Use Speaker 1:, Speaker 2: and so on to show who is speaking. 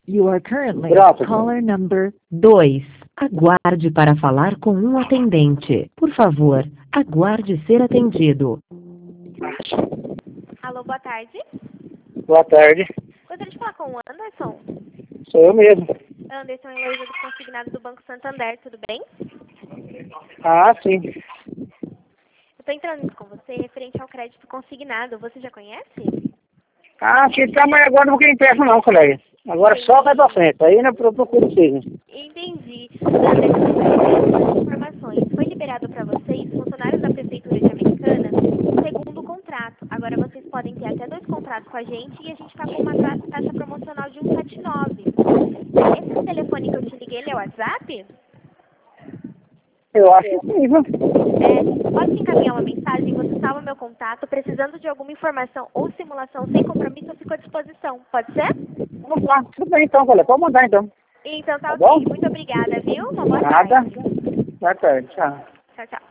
Speaker 1: You are currently
Speaker 2: Pronto.
Speaker 1: caller number 2. Aguarde para falar com um atendente. Por favor, aguarde ser atendido.
Speaker 3: Alô, boa tarde.
Speaker 2: Boa tarde.
Speaker 3: Gostaria de falar com o Anderson.
Speaker 2: Sou eu mesmo.
Speaker 3: Anderson Heloísa do Consignado do Banco Santander, tudo bem?
Speaker 2: Ah, sim.
Speaker 3: Eu estou entrando com você referente ao crédito consignado. Você já conhece?
Speaker 2: Ah, sim, tá, mas agora não vou querer empresta não, colega. Agora só vai pra frente. Aí não procuro vocês.
Speaker 3: Entendi. Anderson, informações. Foi liberado para vocês, funcionários da Prefeitura de Americana, o segundo contrato. Agora vocês podem ter até 2 contratos com a gente e a gente está com uma taxa promocional de 179. Esse telefone que eu te liguei, ele é o WhatsApp?
Speaker 2: Eu acho que sim, viu?
Speaker 3: Pode te encaminhar uma mensagem, você salva meu contato. Precisando de alguma informação ou simulação sem compromisso, eu fico à disposição. Pode ser?
Speaker 2: Vamos lá. Tudo bem então, colega. Pode mandar então.
Speaker 3: Então tá
Speaker 2: Tá bom?
Speaker 3: ok. Muito obrigada, viu? Uma boa
Speaker 2: Nada.
Speaker 3: tarde.
Speaker 2: Boa tarde. Tchau.
Speaker 3: Tchau, tchau.